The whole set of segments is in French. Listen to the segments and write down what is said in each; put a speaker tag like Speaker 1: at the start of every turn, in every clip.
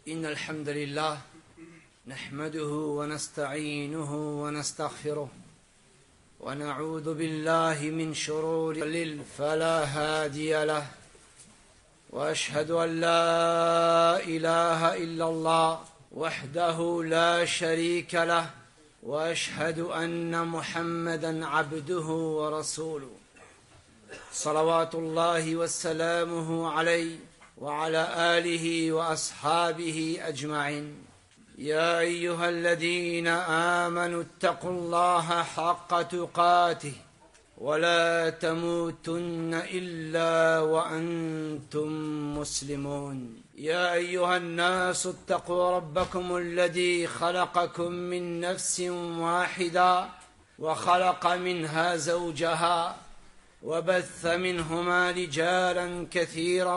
Speaker 1: إن الحمد لله نحمده ونستعينه ونستغفره ونعوذ بالله من شرور فلا هادي له، وأشهد أن لا إله إلا الله وحده لا شريك له، وأشهد أن محمدا عبده ورسوله صلوات الله وسلامه عليه وعلى آله وأصحابه أجمعين. يا أيها الذين آمنوا اتقوا الله حق تقاته ولا تموتن إلا وأنتم مسلمون. يا أيها الناس اتقوا ربكم الذي خلقكم من نفس واحدة وخلق منها زوجها وبث منهما رجالا كثيرا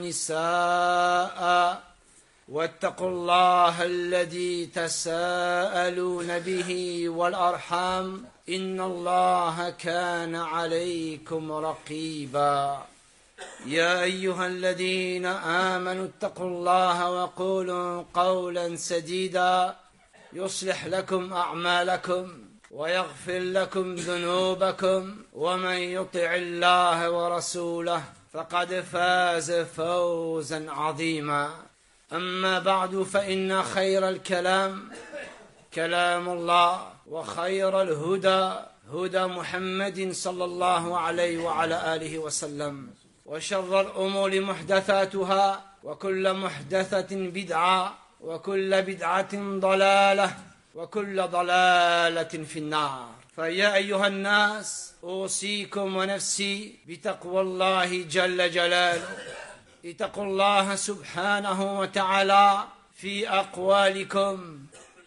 Speaker 1: ونساء، واتقوا الله الذي تساءلون به والأرحام إن الله كان عليكم رقيبا. يا أيها الذين آمنوا اتقوا الله وقولوا قولا سديدا يصلح لكم أعمالكم ويغفر لكم ذنوبكم، ومن يطع الله ورسوله فقد فاز فوزا عظيما. أما بعد، فإن خير الكلام كلام الله، وخير الهدى هدى محمد صلى الله عليه وعلى آله وسلم، وشر الأمور محدثاتها، وكل محدثة بدعة، وكل بدعة ضلالة، وكل ضلالة في النار. فيا أيها الناس، أوصيكم ونفسي بتقوى الله جل جلاله. اتقوا الله سبحانه وتعالى في أقوالكم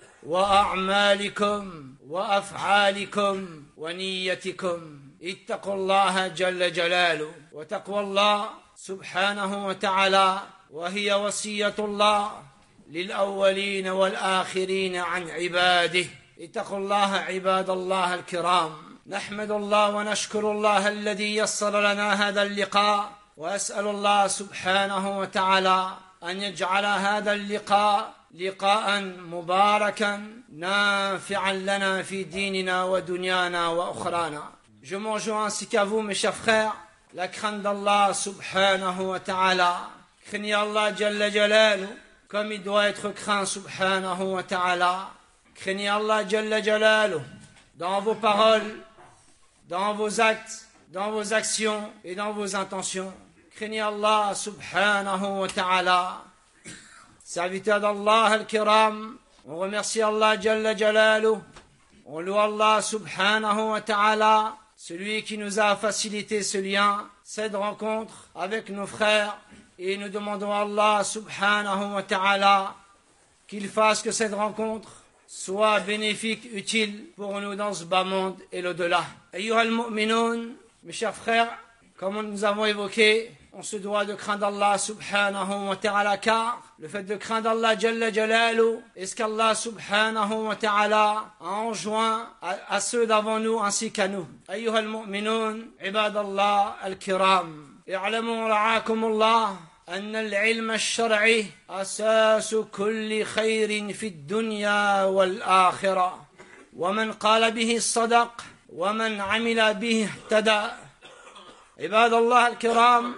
Speaker 1: وأعمالكم وأفعالكم ونيتكم. اتقوا الله جل جلاله. وتقوى الله سبحانه وتعالى وهي وصية الله للأولين والآخرين عن عباده. اتقوا الله عباد الله الكرام. نحمد الله ونشكر الله الذي يسر لنا هذا اللقاء، وأسأل الله سبحانه وتعالى أن يجعل هذا اللقاء لقاء مباركا نافعا لنا في ديننا ودنيانا وأخرانا. Je m'enjoins ainsi qu'à vous, mes chers frères, la crainte d'Allah subhanahu wa ta'ala. Craignez Allah jalla jalalu comme il doit être craint subhanahu wa ta'ala. Craignez Allah jalla jalalu dans vos paroles, dans vos actes, dans vos actions et dans vos intentions. Craignez Allah subhanahu wa ta'ala. Serviteurs d'Allah al-Kiram, on remercie Allah jalla jalalu, on loue Allah subhanahu wa ta'ala, celui qui nous a facilité ce lien, cette rencontre avec nos frères, et nous demandons à Allah subhanahu wa ta'ala qu'il fasse que cette rencontre soit bénéfique, utile pour nous dans ce bas monde et l'au-delà. Ayyuhal mu'minun, mes chers frères, comme nous avons évoqué, on se doit de craindre Allah subhanahu wa ta'ala, car le fait de craindre Allah jalla jalalu est ce qu'Allah subhanahu wa ta'ala a enjoint à ceux d'avant nous ainsi qu'à nous. Ayyuhal mu'minun, ibadallah al-kiram, i'lamu ra'akumullah أن العلم الشرعي أساس كل خير في الدنيا والآخرة، ومن قال به صدق ومن عمل به اهتدى. عباد الله الكرام،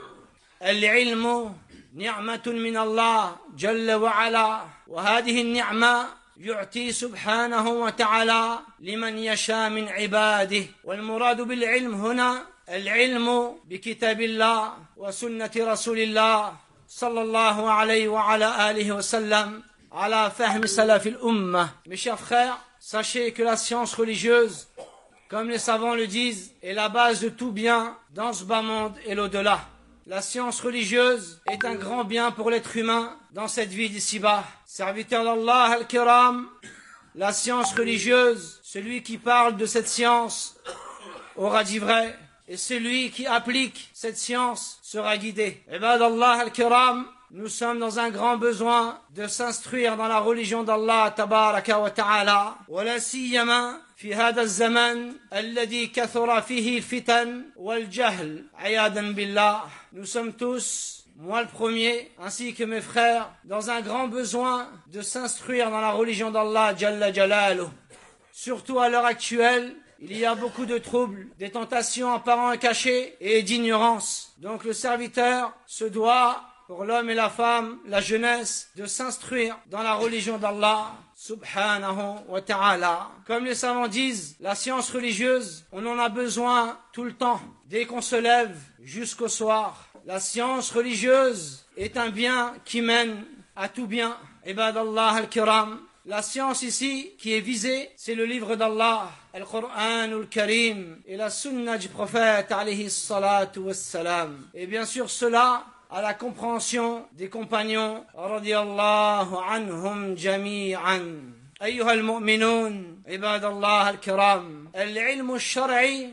Speaker 1: العلم نعمة من الله جل وعلا، وهذه النعمة يعطي سبحانه وتعالى لمن يشاء من عباده. والمراد بالعلم هنا العلم بكتاب الله وسنة رسول الله صلى الله عليه وعلى آله وسلم على فهم سلف الأمة. Mes chers frères, sachez que la science religieuse, comme les savants le disent, est la base de tout bien dans ce bas monde et l'au-delà. La science religieuse est un grand bien pour l'être humain dans cette vie d'ici-bas. Serviteurs d'Allah al-Kiram, la science religieuse, celui qui parle de cette science aura dit vrai, et celui qui applique cette science sera guidé. Ibadallah al-Kiram, nous sommes dans un grand besoin de s'instruire dans la religion d'Allah tabaraka wa ta'ala, ولا سيما في هذا الزمن الذي كثر فيه الفتن والجهل عياذا بالله. Nous sommes tous moi le premier, ainsi que mes frères, dans un grand besoin de s'instruire dans la religion d'Allah Jalla Jalaluh. Surtout à l'heure actuelle, il y a beaucoup de troubles, des tentations apparentes et cachées et d'ignorance. Donc le serviteur se doit, pour l'homme et la femme, la jeunesse, de s'instruire dans la religion d'Allah subhanahu wa ta'ala. Comme les savants disent, la science religieuse, on en a besoin tout le temps, dès qu'on se lève jusqu'au soir. La science religieuse est un bien qui mène à tout bien. Ibadallah al-kiram. La science ici qui est visée, c'est le livre d'Allah, Al-Qur'an al-Karim, et la sunna du prophète alayhi salatu wassalam. Et bien sûr cela à la compréhension des compagnons radiyallahu anhum jami'an. أيها المؤمنون عباد الله الكرام العلم الشرعي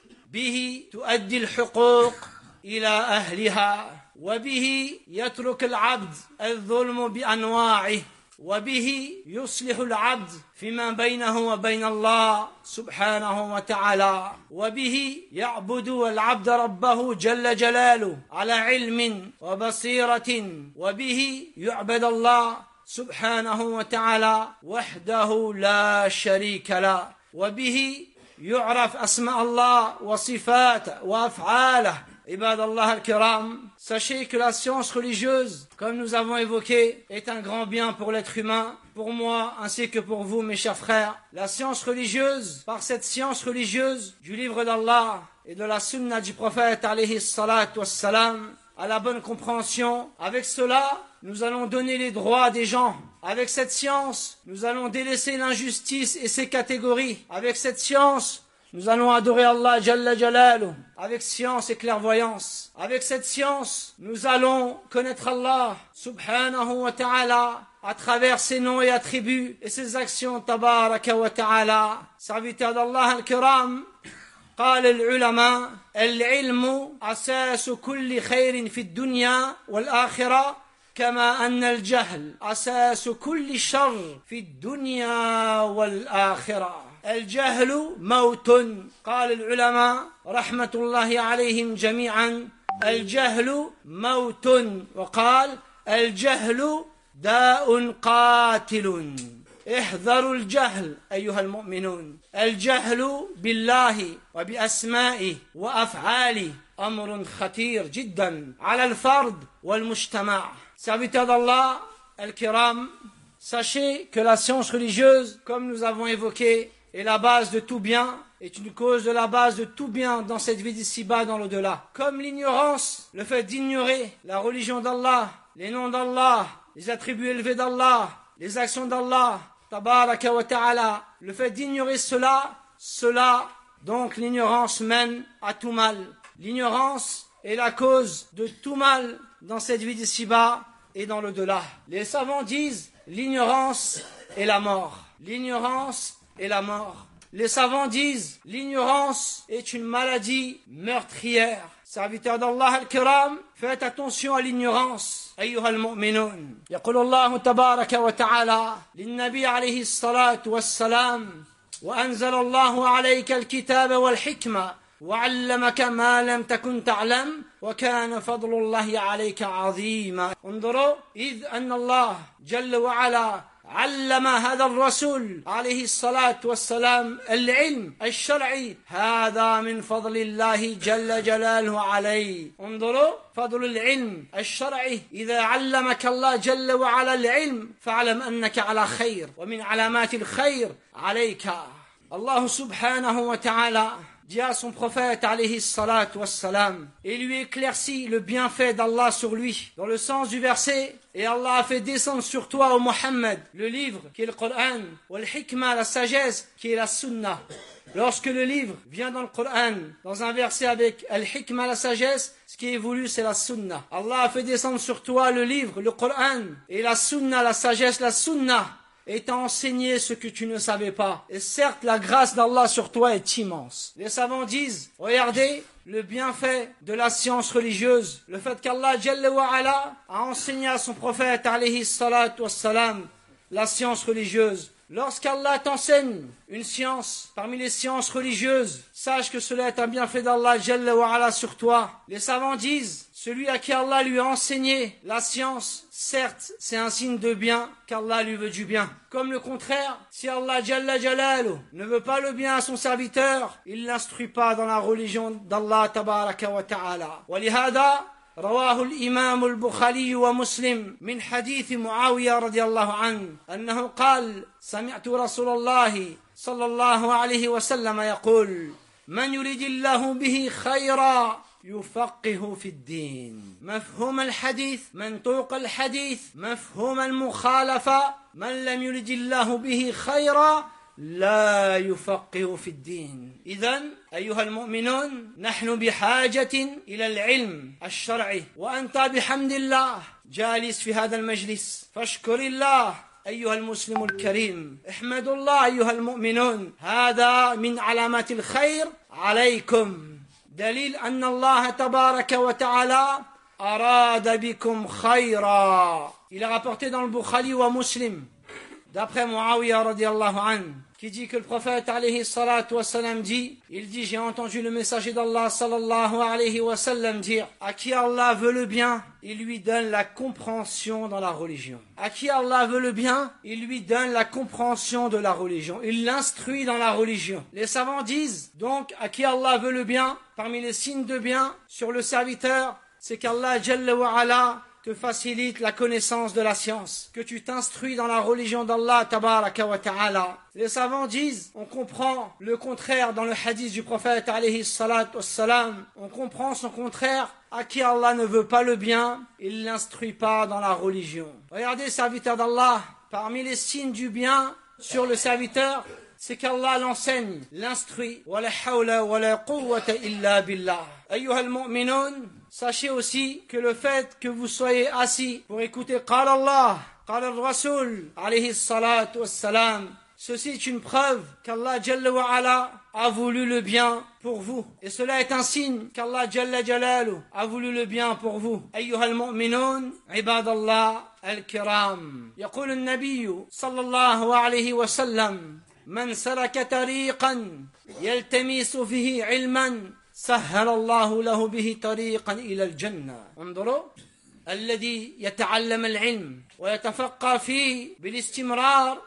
Speaker 1: به تؤدي الحقوق إلى أهلها وبه يترك العبد الظلم بأنواعه وبه يصلح العبد فيما بينه وبين الله سبحانه وتعالى وبه يعبد العبد ربه جل جلاله على علم وبصيرة وبه يعبد الله سبحانه وتعالى وحده لا شريك له وبه يعرف أسماء الله وصفاته وأفعاله. Ibad Allah al-Kiram, sachez que la science religieuse, comme nous avons évoqué, est un grand bien pour l'être humain, pour moi ainsi que pour vous mes chers frères. La science religieuse, par cette science religieuse du livre d'Allah et de la sunna du prophète alayhi salatu wassalam, à la bonne compréhension, avec cela, nous allons donner les droits des gens. Avec cette science, nous allons délaisser l'injustice et ses catégories. Avec cette science, nous allons adorer Allah Jalla Jalaluh avec science et clairvoyance. Avec cette science, nous allons connaître Allah subhanahu wa ta'ala à travers ses noms et attributs et ses actions tabaraka wa ta'ala. Serviteurs d'Allah al-Kiram, قال العلماء العلم أساس كل خير في الدنيا والآخرة كما أن الجهل أساس كل شر في الدنيا والآخرة. الجهل موت. قال العلماء رحمة الله عليهم جميعا الجهل موت. وقال الجهل داء قاتل. احذروا الجهل أيها المؤمنون. الجهل بالله وبأسمائه وأفعاله أمر خطير جدا على الفرد والمجتمع. Serviteurs d'Allah, al-Kiram, sachez que la science religieuse, comme nous avons évoqué, est la base de tout bien, est une cause de la base de tout bien dans cette vie d'ici-bas, dans l'au-delà. Comme l'ignorance, le fait d'ignorer la religion d'Allah, les noms d'Allah, les attributs élevés d'Allah, les actions d'Allah, tabaraka wa ta'ala, le fait d'ignorer cela, donc l'ignorance mène à tout mal. L'ignorance est la cause de tout mal dans cette vie d'ici-bas et dans l'au-delà. Les savants disent l'ignorance est la mort. L'ignorance est la mort. Les savants disent l'ignorance est une maladie meurtrière. Serviteurs d'Allah al-Kiram, faites attention à l'ignorance. أيها المؤمنون يقول الله تبارك وتعالى للنبي عليه الصلاة والسلام وأنزل الله عليك الكتاب والحكمة وعلمك ما لم تكن تعلم وكان فضل الله عليك عظيما. انظروا إذ أن الله جل وعلا علم هذا الرسول عليه الصلاة والسلام العلم الشرعي هذا من فضل الله جل جلاله عليه. انظروا فضل العلم الشرعي إذا علمك الله جل وعلا العلم فاعلم أنك على خير ومن علامات الخير عليك. الله سبحانه وتعالى dit à son prophète alayhi salatu wassalam et lui éclaircit le bienfait d'Allah sur lui. Dans le sens du verset, et Allah a fait descendre sur toi, ô Mohammed, le livre qui est le Coran, ou al-hikmah, la sagesse, qui est la sunna. Lorsque le livre vient dans le Coran, dans un verset avec al-hikmah, la sagesse, ce qui est voulu, c'est la sunna. Allah a fait descendre sur toi le livre, le Coran, et la sunna, la sagesse, la sunna, et t'a enseigné ce que tu ne savais pas. Et certes, la grâce d'Allah sur toi est immense. Les savants disent, regardez le bienfait de la science religieuse, le fait qu'Allah Jalla wa Ala a enseigné à son prophète alayhi salatu wassalam la science religieuse. lorsqu'Allah t'enseigne une science parmi les sciences religieuses, sache que cela est un bienfait d'Allah Jalla wa Ala sur toi. Les savants disent, celui à qui Allah lui a enseigné la science, certes, c'est un signe de bien qu'Allah lui veut du bien. Comme le contraire, si Allah Jalla Jalalu ne veut pas le bien à son serviteur, il ne l'instruit pas dans la religion d'Allah Tabaraka wa Ta'ala. ولهذا رواه الإمام البخاري ومسلم من حديث معاوية رضي الله عنه أنه قال سمعت رسول الله صلى الله عليه وسلم يقول من يريد الله به خيرا يفقه في الدين. مفهوم الحديث، منطوق الحديث، مفهوم المخالفة، من لم يريد الله به خيرا لا يفقه في الدين. إذن أيها المؤمنون نحن بحاجة إلى العلم الشرعي، وأنت بحمد الله جالس في هذا المجلس فاشكر الله أيها المسلم الكريم، احمدوا الله أيها المؤمنون، هذا من علامات الخير عليكم، دليل أن الله تبارك وتعالى أراد بكم خيرا. Il a rapporté dans le Bukhari wa Muslim, d'après Muawiyah radiallahu anhu, qui dit que le prophète alayhi salatu wassalam dit, il dit, j'ai entendu le messager d'Allah sallallahu alayhi wa sallam dire, à qui Allah veut le bien, il lui donne la compréhension dans la religion. À qui Allah veut le bien, il lui donne la compréhension de la religion. Il l'instruit dans la religion. Les savants disent, donc, à qui Allah veut le bien, parmi les signes de bien sur le serviteur, c'est qu'Allah Jalla wa Ala te facilite la connaissance de la science, que tu t'instruis dans la religion d'Allah Tabaraka wa Ta'ala. Les savants disent, on comprend le contraire dans le hadith du prophète alayhi salatu wassalam, on comprend son contraire, à qui Allah ne veut pas le bien, il l'instruit pas dans la religion. Regardez, serviteur d'Allah, parmi les signes du bien sur le serviteur, c'est qu'Allah l'enseigne, l'instruit. Wa la hawla wa la quwwata illa billah. Ayyuha al-mu'minun, sachez aussi que le fait que vous soyez assis pour écouter Qala Allah, Qala al-Rasul, alayhi salatu wassalam, ceci est une preuve qu'Allah Jalla wa Ala a voulu le bien pour vous. Et cela est un signe qu'Allah Jalla Jalalu a voulu le bien pour vous. Ayyuha al-mu'minun, ibadallah al-kiram. Yaqul al-Nabi sallallahu alayhi wa sallam, من سلك طريقا يلتمس فيه علما سهل الله له به طريقا إلى الجنة. انظروا، الذي يتعلم العلم ويتفقه فيه بالاستمرار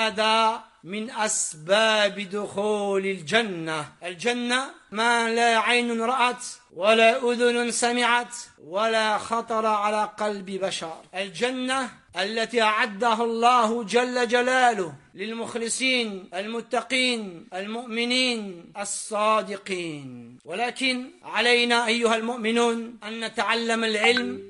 Speaker 1: هذا من أسباب دخول الجنة. الجنة ما لا عين رأت ولا أذن سمعت ولا خطر على قلب بشر. الجنة التي أعدها الله جل جلاله للمخلصين المتقين المؤمنين الصادقين. ولكن علينا أيها المؤمنون أن نتعلم العلم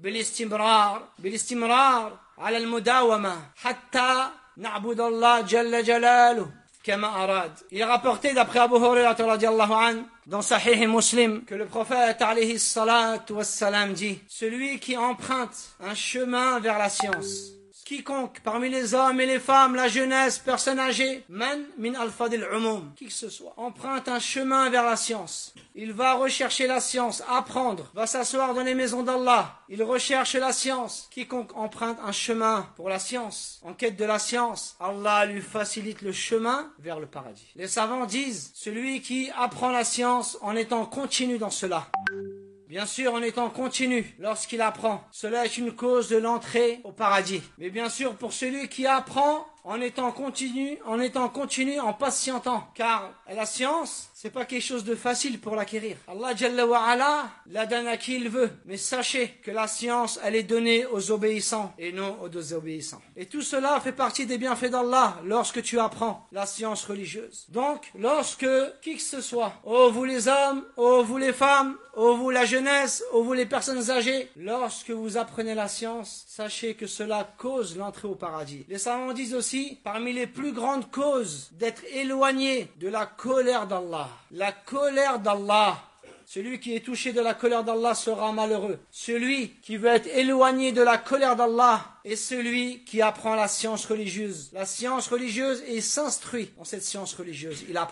Speaker 1: بالاستمرار على المداومة حتى نعبد الله جل جلاله كما أراد. Il est rapporté d'après Abu Hurairah radiyallahu anhu dans Sahih Muslim que le prophète alayhi salatu wassalam dit, celui qui emprunte un chemin vers la science, quiconque parmi les hommes et les femmes, la jeunesse, personnes âgées, man min al-fadil umum, qui que ce soit, emprunte un chemin vers la science. Il va rechercher la science, apprendre, va s'asseoir dans les maisons d'Allah. Il recherche la science. Quiconque emprunte un chemin pour la science, en quête de la science, Allah lui facilite le chemin vers le paradis. Les savants disent, celui qui apprend la science en étant continu dans cela, bien sûr, en étant continu lorsqu'il apprend, cela est une cause de l'entrée au paradis. Mais bien sûr, pour celui qui apprend en étant continu, en patientant, car la science, c'est pas quelque chose de facile pour l'acquérir. Allah Jalla wa Ala la donne à qui il veut. Mais sachez que la science, elle est donnée aux obéissants et non aux désobéissants. Et tout cela fait partie des bienfaits d'Allah lorsque tu apprends la science religieuse. Donc, lorsque qui que ce soit, ô vous les hommes, ô vous les femmes, ô vous la jeunesse, ô vous les personnes âgées, lorsque vous apprenez la science, sachez que cela cause l'entrée au paradis. Les savants disent aussi, parmi les plus grandes causes d'être éloigné de la colère d'Allah. La colère d'Allah. Celui qui est touché de la colère d'Allah sera malheureux. Celui qui veut être éloigné de la colère d'Allah est celui qui apprend la science religieuse. La science religieuse et s'instruit dans cette science religieuse. Il apprend.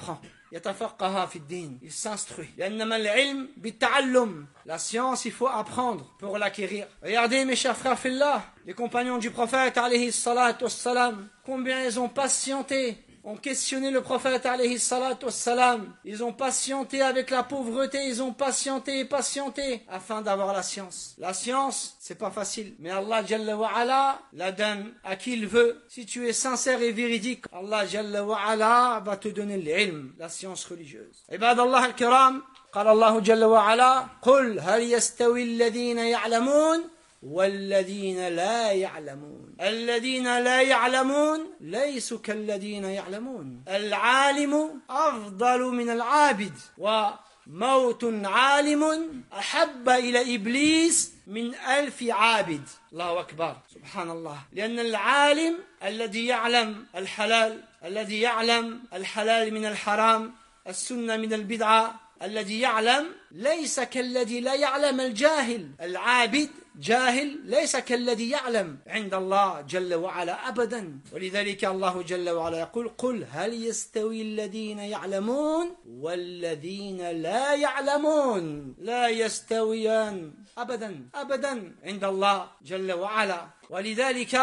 Speaker 1: يتفقه في الدين. Il s'instruit. لأنما العلم بالتعلم. La science, il faut apprendre pour l'acquérir. Regardez mes chers frères fillah, les compagnons du prophète alayhi salatu wassalam, combien ils ont patienté, ont questionné le prophète alayhi salatu wassalam. Ils ont patienté avec la pauvreté, ils ont patienté et patienté afin d'avoir la science. La science, c'est pas facile, mais Allah Jalla wa Ala la donne à qui il veut. Si tu es sincère et véridique, Allah Jalla wa Ala va te donner l'ilm, la science religieuse. Ibadallah al-kiram, قال الله جل وعلا قل هل يستوي الذين يعلمون والذين لا يعلمون الذين لا يعلمون ليسوا كالذين يعلمون العالم أفضل من العابد وموت عالم أحب إلى إبليس من 1000 عابد. الله أكبر سبحان الله. لأن العالم الذي يعلم الحلال الذي يعلم الحلال من الحرام السنة من البدعة الذي يعلم ليس كالذي لا يعلم. الجاهل العابد جاهل ليس كالذي يعلم عند الله جل وعلا أبدا. ولذلك الله جل وعلا يقول قل هل يستوي الذين يعلمون والذين لا يعلمون لا يستويان أبدا أبدا عند الله جل وعلا. ولذلك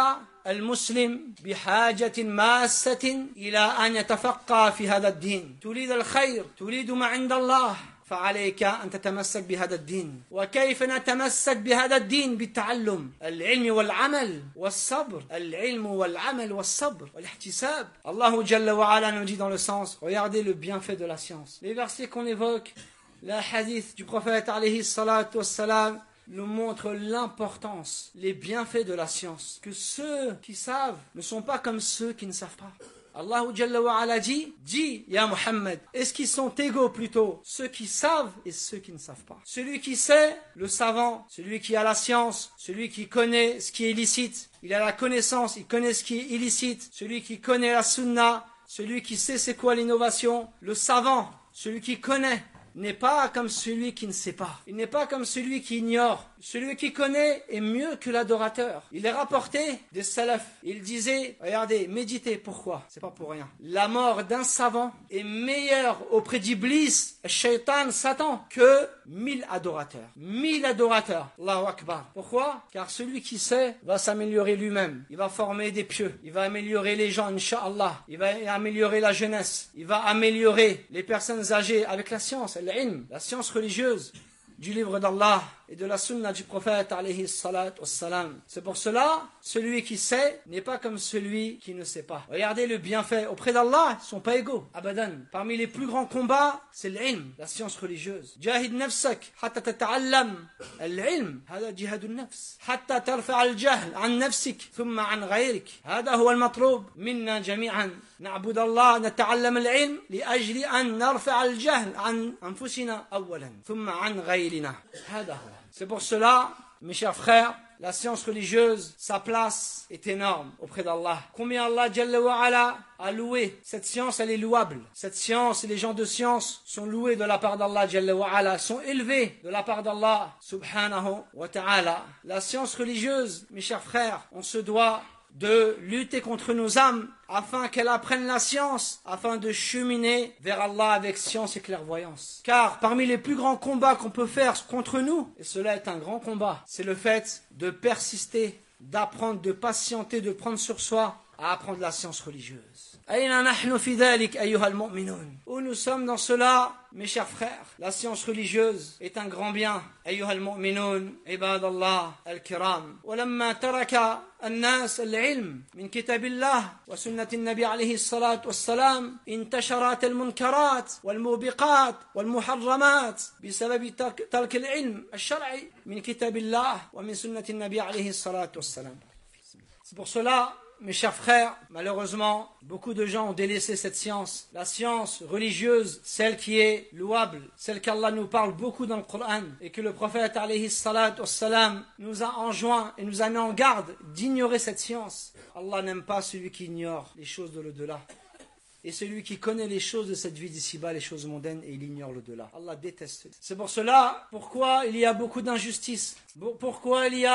Speaker 1: المسلم بحاجة ماسة إلى أن يتفقه في هذا الدين. تريد الخير تريد ما عند الله فعليك أن تتمسك بهذا الدين. وكيف نتمسك بهذا الدين؟ بالتعلم العلم والعمل والصبر. العلم والعمل والصبر والاحتساب. Allah Jalla wa Ala nous dit dans le sens, regardez le bienfait de la science. Les versets qu'on évoque, la hadith du prophète alayhi salatu wassalam, nous montre l'importance, les bienfaits de la science. Que ceux qui savent ne sont pas comme ceux qui ne savent pas. Allah Jalla wa Ala dit, ya Muhammad, est-ce qu'ils sont égaux plutôt, ceux qui savent et ceux qui ne savent pas? Celui qui sait, le savant, celui qui a la science, celui qui connaît ce qui est illicite, il a la connaissance, il connaît ce qui est illicite, celui qui connaît la sunna, celui qui sait c'est quoi l'innovation, le savant, celui qui connaît, n'est pas comme celui qui ne sait pas. Il n'est pas comme celui qui ignore. Celui qui connaît est mieux que l'adorateur. Il est rapporté des salafs. Il disait, regardez, méditez. Pourquoi? C'est pas pour rien. La mort d'un savant est meilleure auprès d'Iblis, Shaitan, Satan, que 1000 adorateurs. 1000 adorateurs. Allahu Akbar. Pourquoi? Car celui qui sait va s'améliorer lui-même. Il va former des pieux. Il va améliorer les gens, Inch'Allah. Il va améliorer la jeunesse. Il va améliorer les personnes âgées avec la science. La science religieuse du livre d'Allah et de la sunna du prophète alayhi salatu wassalam. C'est pour cela, celui qui sait n'est pas comme celui qui ne sait pas. Regardez le bienfait. Auprès d'Allah, ils ne sont pas égaux. Abadan. Parmi les plus grands combats, c'est l'ilm, la science religieuse. Jahid nafsak, hatta tata'allam. L'ilm, hada jihadun nafs. Hatta tarfa al-jahl an nafsik, thumma an ghayrik. Hada huwa al-matroub minna jami'an. نعبد الله نتعلم العلم لأجل أن نرفع الجهل عن أنفسنا أولا ثم عن غيرنا. هذا هو. C'est pour cela, mes chers frères, la science religieuse, sa place est énorme auprès d'Allah. Combien Allah Jalla wa Ala a loué. Cette science, elle est louable. Cette science et les gens de science sont loués de la part d'Allah Jalla wa Ala, sont élevés de la part d'Allah subhanahu wa ta'ala. La science religieuse, mes chers frères, on se doit de lutter contre nos âmes afin qu'elles apprennent la science, afin de cheminer vers Allah avec science et clairvoyance. Car parmi les plus grands combats qu'on peut faire contre nous, et cela est un grand combat, c'est le fait de persister, d'apprendre, de patienter, de prendre sur soi à apprendre la science religieuse. Où nous sommes dans cela, mes chers frères? La science religieuse est un grand bien. أيها المؤمنون عباد الله الكرام ولما ترك الناس العلم من كتاب الله وسنة النبي عليه الصلاة والسلام انتشرت المنكرات والموبقات والمحرمات بسبب ترك العلم الشرعي من كتاب الله ومن سنة النبي عليه الصلاة والسلام. C'est pour cela, mes chers frères, malheureusement, beaucoup de gens ont délaissé cette science. La science religieuse, celle qui est louable, celle qu'Allah nous parle beaucoup dans le Coran, et que le prophète alayhi salatu wassalam nous a enjoint et nous a mis en garde d'ignorer cette science. Allah n'aime pas celui qui ignore les choses de l'au-delà. Et celui qui connaît les choses de cette vie d'ici-bas, les choses mondaines, et il ignore l'au-delà. Allah déteste. C'est pour cela, pourquoi il y a beaucoup d'injustices, pourquoi il y a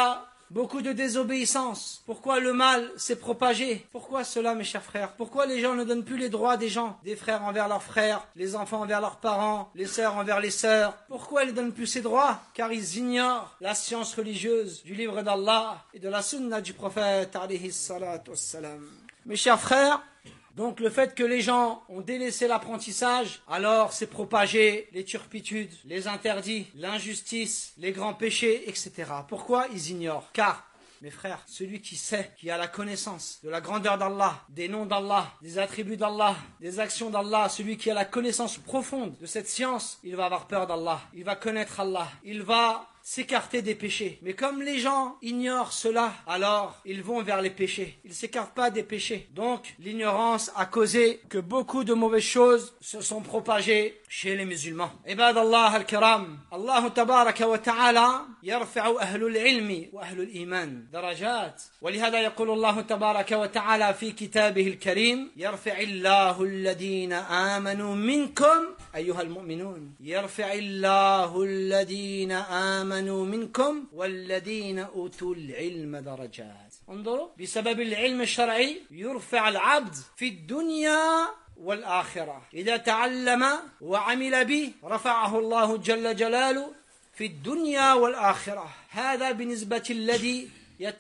Speaker 1: beaucoup de désobéissance. Pourquoi le mal s'est propagé? Pourquoi cela, mes chers frères? Pourquoi les gens ne donnent plus les droits des gens, des frères envers leurs frères, les enfants envers leurs parents, les sœurs envers les sœurs? Pourquoi ils ne donnent plus ces droits? Car ils ignorent la science religieuse du livre d'Allah et de la sunna du prophète alayhi salatu wassalam. Mes chers frères, donc le fait que les gens ont délaissé l'apprentissage, alors c'est propagé les turpitudes, les interdits, l'injustice, les grands péchés, etc. Pourquoi? Ils ignorent. Car, mes frères, celui qui sait, qui a la connaissance de la grandeur d'Allah, des noms d'Allah, des attributs d'Allah, des actions d'Allah, celui qui a la connaissance profonde de cette science, il va avoir peur d'Allah, il va connaître Allah, il va s'écarter des péchés. Mais comme les gens ignorent cela, alors ils vont vers les péchés. Ils ne s'écartent pas des péchés. Donc l'ignorance a causé que beaucoup de mauvaises choses se sont propagées chez les musulmans. Ibadallah al-kiram, Allah tabaraka wa ta'ala yarfa'u ahlul ilmi wa ahlul iman darajat. ولهذا يقول الله تبارك وتعالى في كتابه الكريم يرفع الله الذين آمنوا منكم أيها المؤمنون يرفع الله الذين آمنوا منكم والذين أوتوا العلم درجات. انظروا بسبب العلم الشرعي يرفع العبد في الدنيا والآخرة. إذا تعلم وعمل به رفعه الله جل جلاله في الدنيا والآخرة. هذا بالنسبة الذي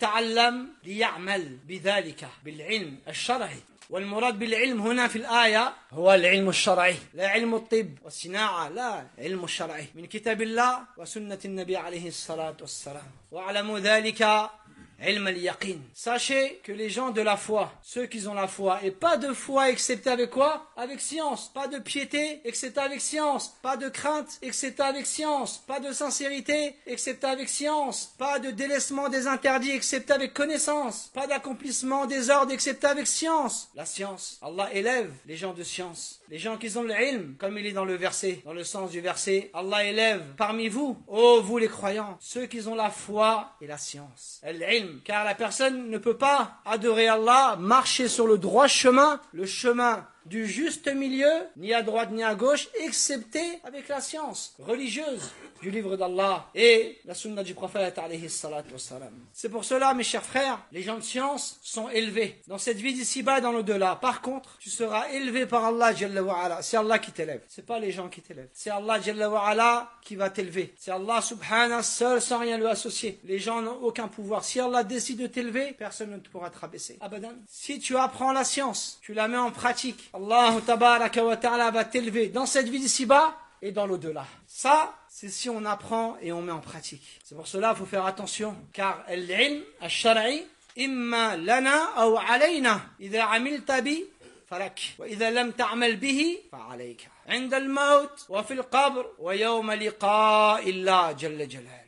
Speaker 1: يتعلم ليعمل بذلك بالعلم الشرعي. والمراد بالعلم هنا في الآية هو العلم الشرعي لا علم الطب والصناعة لا علم الشرعي من كتاب الله وسنة النبي عليه الصلاة والسلام. واعلموا ذلك علم اليقين. Sachez que les gens de la foi, ceux qui ont la foi, et pas de foi excepté avec quoi? Avec science. Pas de piété excepté avec science. Pas de crainte excepté avec science. Pas de sincérité excepté avec science. Pas de délaissement des interdits excepté avec connaissance. Pas d'accomplissement des ordres excepté avec science. La science. Allah élève les gens de science. Les gens qui ont le ilm, comme il est dans le verset, dans le sens du verset, Allah élève parmi vous, ô vous les croyants, ceux qui ont la foi et la science. L'ilm, car la personne ne peut pas adorer Allah, marcher sur le droit chemin, le chemin du juste milieu, ni à droite ni à gauche, excepté avec la science religieuse du livre d'Allah et la sunna du prophète alayhi salatu wassalam. C'est pour cela, mes chers frères, les gens de science sont élevés dans cette vie d'ici-bas et dans l'au-delà. Par contre, tu seras élevé par Allah Jalla wa Ala. C'est Allah qui t'élève. C'est pas les gens qui t'élèvent. C'est Allah Jalla wa Ala qui va t'élever. C'est Allah subhanahu seul sans rien lui associer. Les gens n'ont aucun pouvoir. Si Allah décide de t'élever, personne ne pourra te rabaisser. Abadan. Si tu apprends la science, tu la mets en pratique, Allah tabaraka wa ta'ala va t'élever dans cette vie d'ici-bas et dans l'au-delà. Ça, c'est si on apprend et on met en pratique. C'est pour cela qu'il faut faire attention, car l'ilm al-shar'i imma lana ou alayna. إذا عملت به فلك وإذا لم تعمل به فعليك. عند الموت وفي القبر ويوم لقاء الله جل جلاله.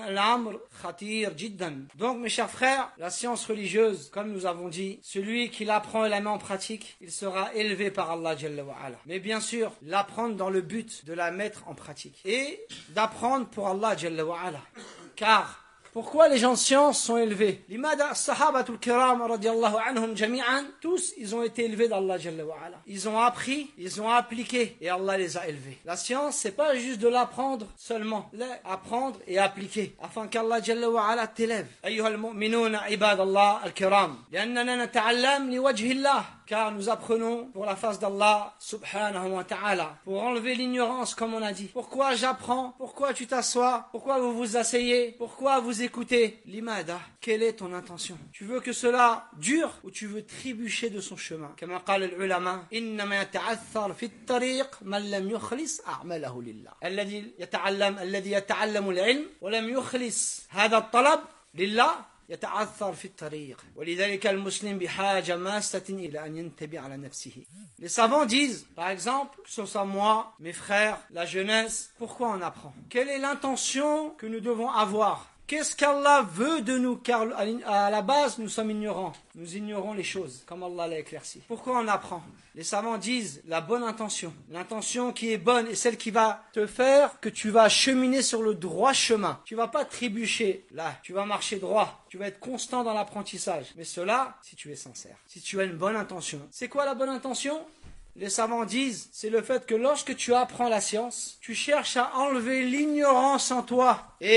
Speaker 1: Donc mes chers frères, la science religieuse, comme nous avons dit, celui qui l'apprend et la met en pratique, il sera élevé par Allah Jalla wa Ala. Mais bien sûr, l'apprendre dans le but de la mettre en pratique et d'apprendre pour Allah Jalla wa Ala. Car pourquoi les gens de science sont élevés? Limada sahabatul kiram radiyallahu anhum jami'an, tous ils ont été élevés d'Allah Jalla wa Ala. Ils ont appris, ils ont appliqué et Allah les a élevés. La science, c'est pas juste de l'apprendre seulement, l'apprendre et appliquer afin qu'Allah Jalla wa Ala t'élève. Ayyuhal mu'minuna ibadallah al-kiram, li'annana nata'allam liwajhi Allah. Car nous apprenons pour la face d'Allah subhanahu wa ta'ala, pour enlever l'ignorance comme on a dit. Pourquoi j'apprends? Pourquoi tu t'assois? Pourquoi vous vous asseyez? Pourquoi vous écoutez? L'imada, quelle est ton intention? Tu veux que cela dure ou tu veux trébucher de son chemin? Comme قال العلماء إنما يتعثر في الطريق من لم يخلص أعماله لله. الذي يتعلم العلم ولم يخلص هذا الطلب لله يتعثر في الطريق ولذلك المسلم بحاجة ماسة إلى أن ينتبه على نفسه. Les savants disent, par exemple, que ce soit moi, mes frères, la jeunesse, pourquoi on apprend? Quelle est l'intention que nous devons avoir? Qu'est-ce qu'Allah veut de nous? Car à la base, nous sommes ignorants. Nous ignorons les choses, comme Allah l'a éclairci. Pourquoi on apprend? Les savants disent la bonne intention. L'intention qui est bonne est celle qui va te faire que tu vas cheminer sur le droit chemin. Tu vas pas trébucher là, tu vas marcher droit. Tu vas être constant dans l'apprentissage. Mais cela, si tu es sincère, si tu as une bonne intention. C'est quoi la bonne intention? Les savants disent, c'est le fait que lorsque tu apprends la science, tu cherches à enlever l'ignorance en toi et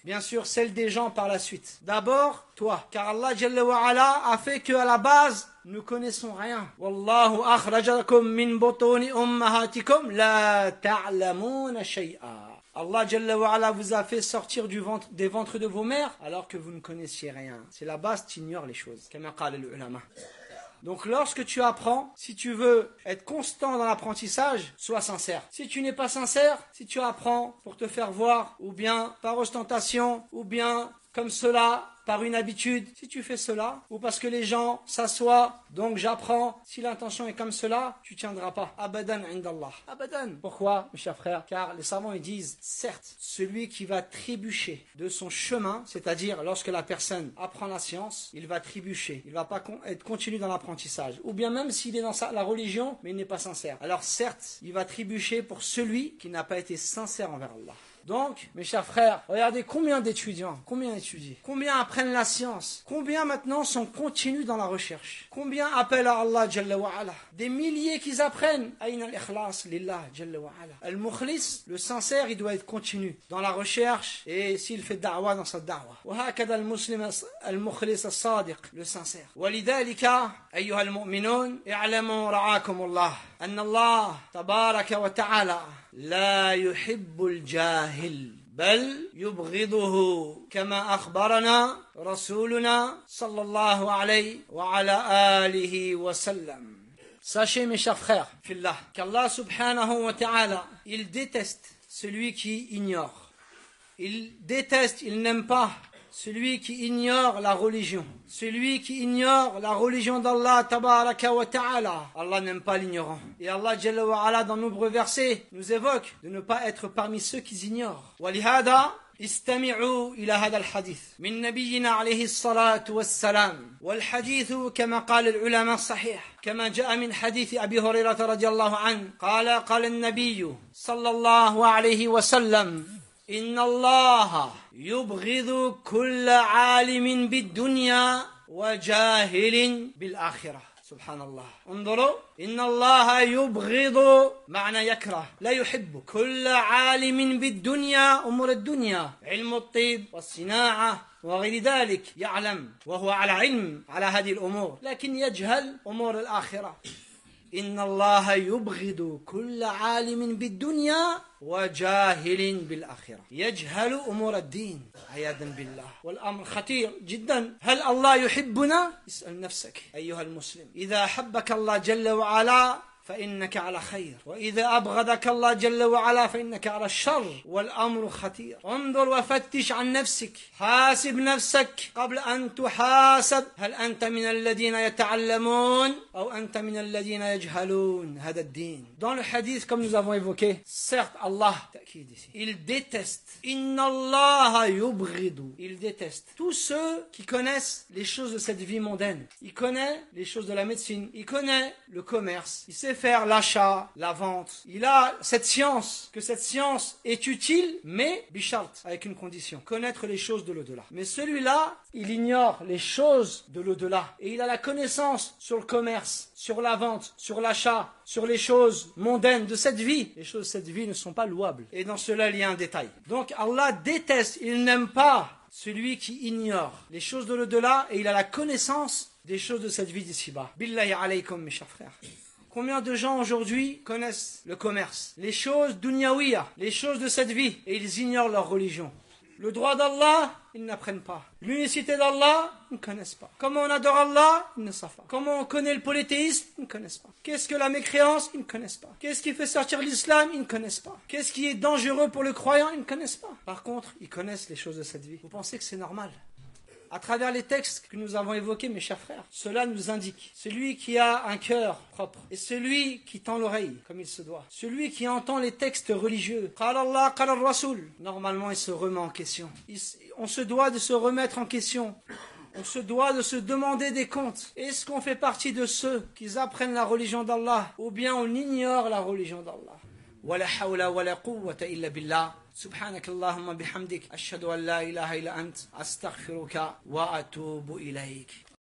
Speaker 1: bien sûr celle des gens par la suite. D'abord, toi, car Allah Jalla wa Ala a fait qu'à la base, nous connaissons rien. Wallahu akhrajakum min butuni ummahatikum la ta'lamuna shay'a. Allah Jalla wa Ala vous a fait sortir des ventres de vos mères alors que vous ne connaissiez rien. C'est la base, tu ignores les choses. Kama qala al-ulama. Donc lorsque tu apprends, si tu veux être constant dans l'apprentissage, sois sincère. Si tu n'es pas sincère, si tu apprends pour te faire voir, ou bien par ostentation, ou bien comme cela, par une habitude, si tu fais cela, ou parce que les gens s'assoient, donc j'apprends, si l'intention est comme cela, tu ne tiendras pas. Abadan indallah. Abadan. Pourquoi, mes chers frères? Car les savants ils disent, certes, celui qui va trébucher de son chemin, c'est-à-dire lorsque la personne apprend la science, il va trébucher, il ne va pas être continu dans l'apprentissage. Ou bien même s'il est dans la religion, mais il n'est pas sincère. Alors certes, il va trébucher pour celui qui n'a pas été sincère envers Allah. Donc, mes chers frères, regardez combien d'étudiants, combien étudient, combien apprennent la science, combien maintenant sont continus dans la recherche, combien appellent à Allah Jalla wa Ala, des milliers qu'ils apprennent. Aïna al-ikhlas lillah Jalla wa Ala. Al-mukhlis, le sincère, il doit être continu dans la recherche et s'il fait da'wa dans sa da'wa. Wa hakada al-muslim al-mukhlis al-sadiq, le sincère. Walidhalika, ayyuha al-mu'minun, i'lamu ra'akum Allah, anna Allah tabaraka wa ta'ala لا يحب الجاهل بل يبغضه كما أخبرنا رسولنا صلى الله عليه وعلى آله وسلم. Sachez mes chers frères, fillah, qu'Allah subhanahu wa ta'ala, il déteste celui qui ignore. Il déteste, il n'aime pas celui qui ignore la religion. Celui qui ignore la religion d'Allah tabaraka wa ta'ala. Allah n'aime pas l'ignorant. Et Allah Jalla wa Ala dans nombreux versets nous évoque de ne pas être parmi ceux qui ignorent. ولهذا استمعوا إلى هذا الحديث من نبينا عليه الصلاة والسلام والحديث كما قال العلماء صحيح كما جاء من حديث أبي هريرة رضي الله عنه قال النبي صلى الله عليه وسلم إن الله يبغض كل عالم بالدنيا وجاهل بالآخرة. سبحان الله. انظروا إن الله يبغض معنى يكره لا يحب كل عالم بالدنيا أمور الدنيا علم الطب والصناعة وغير ذلك يعلم وهو على علم على هذه الأمور لكن يجهل أمور الآخرة. إن الله يبغض كل عالم بالدنيا وجاهل بالآخرة يجهل أمور الدين عياذا بالله. والأمر خطير جدا. هل الله يحبنا؟ اسأل نفسك أيها المسلم. إذا حبك الله جل وعلا فإنك على خير وإذا أبغضك الله جل وعلا فإنك على الشر والأمر خطير. انظر وفتش عن نفسك حاسب نفسك قبل أن تحاسب هل أنت من الذين يتعلمون أو أنت من الذين يجهلون هذا الدين. Dans le hadith comme nous avons évoqué, certes Allah il déteste Inna Allah yubghidu, il déteste tous ceux qui connaissent les choses de cette vie mondaine. Il connaît les choses de la médecine, il connaît le commerce, il sait faire l'achat, la vente. Il a cette science, que cette science est utile, mais bichart, avec une condition, connaître les choses de l'au-delà. Mais celui-là, il ignore les choses de l'au-delà. Et il a la connaissance sur le commerce, sur la vente, sur l'achat, sur les choses mondaines de cette vie. Les choses de cette vie ne sont pas louables. Et dans cela, il y a un détail. Donc Allah déteste, il n'aime pas celui qui ignore les choses de l'au-delà et il a la connaissance des choses de cette vie d'ici-bas. Billahi alaykum, mes chers frères. Combien de gens aujourd'hui connaissent le commerce, les choses dunyawiya, les choses de cette vie, et ils ignorent leur religion. Le droit d'Allah, ils n'apprennent pas. L'unicité d'Allah, ils ne connaissent pas. Comment on adore Allah, ils ne savent pas. Comment on connaît le polythéisme, ils ne connaissent pas. Qu'est-ce que la mécréance, ils ne connaissent pas. Qu'est-ce qui fait sortir l'islam, ils ne connaissent pas. Qu'est-ce qui est dangereux pour le croyant, ils ne connaissent pas. Par contre, ils connaissent les choses de cette vie. Vous pensez que c'est normal ? À travers les textes que nous avons évoqués, mes chers frères, cela nous indique celui qui a un cœur propre et celui qui tend l'oreille comme il se doit, celui qui entend les textes religieux. Qala Allah, qala Rasul. Normalement, il se remet en question. On se doit de se remettre en question. On se doit de se demander des comptes. Est-ce qu'on fait partie de ceux qui apprennent la religion d'Allah ou bien on ignore la religion d'Allah? ولا حول ولا قوة إلا بالله سبحانك اللهم بحمدك أشهد أن لا إله إلا أنت أستغفرك وأتوب إليك.